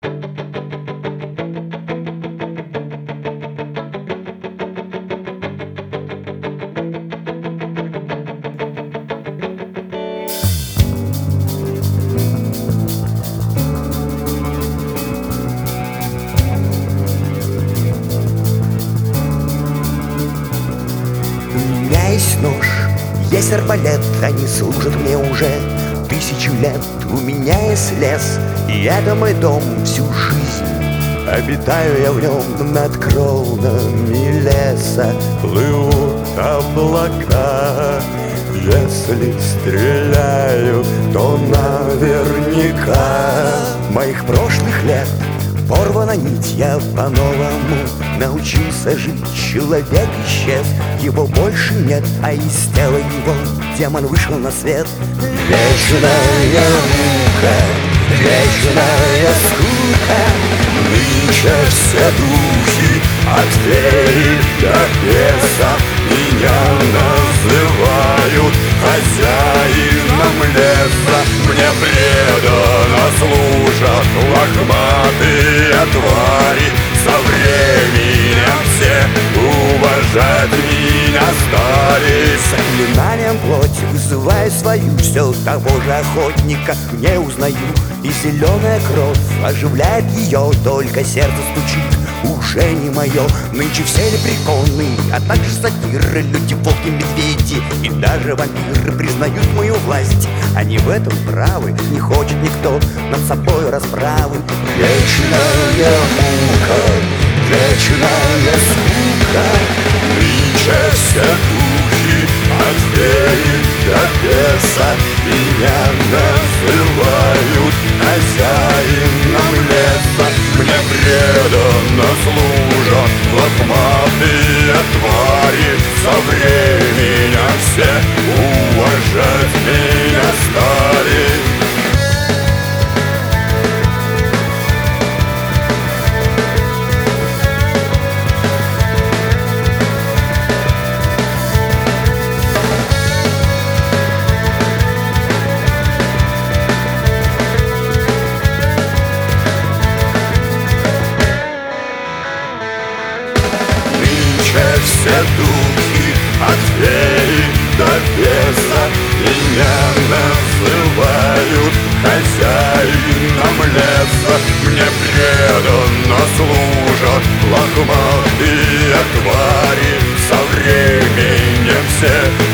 Есть нож, есть арбалет, они служат мне уже 1000 лет. У меня есть лес, и это мой дом всю жизнь. Обитаю я в нем над кронами леса. Плывут облака. Если стреляю, то наверняка. Моих прошлых лет порвана нить, я по-новому научился жить. Человек исчез, его больше нет, а из тела его демон вышел на свет. Вечная мука, вечная скука. Нынче все духи от феи до беса меня называют хозяином леса. Мне преданно служат лохматые твари. Со временем все уважать меня стали. Заклинанием плоти вызываю свою, все того же охотника не узнаю. И зеленая кровь оживляет ее, только сердце стучит, уже не мое. Нынче все лепреконы, а также сатиры, люди, волки, медведи и даже вампиры признают мою власть. Они в этом правы, не хочет никто над собой расправы. Вечная мука, вечная скука. Нынче все духи от феи до беса меня называют хозяином леса. Мне преданно служат лохматые твари. Со временем все уважать меня стали. Все духи от феи до беса меня называют хозяином леса. Мне преданно служат лохматые твари. Со временем все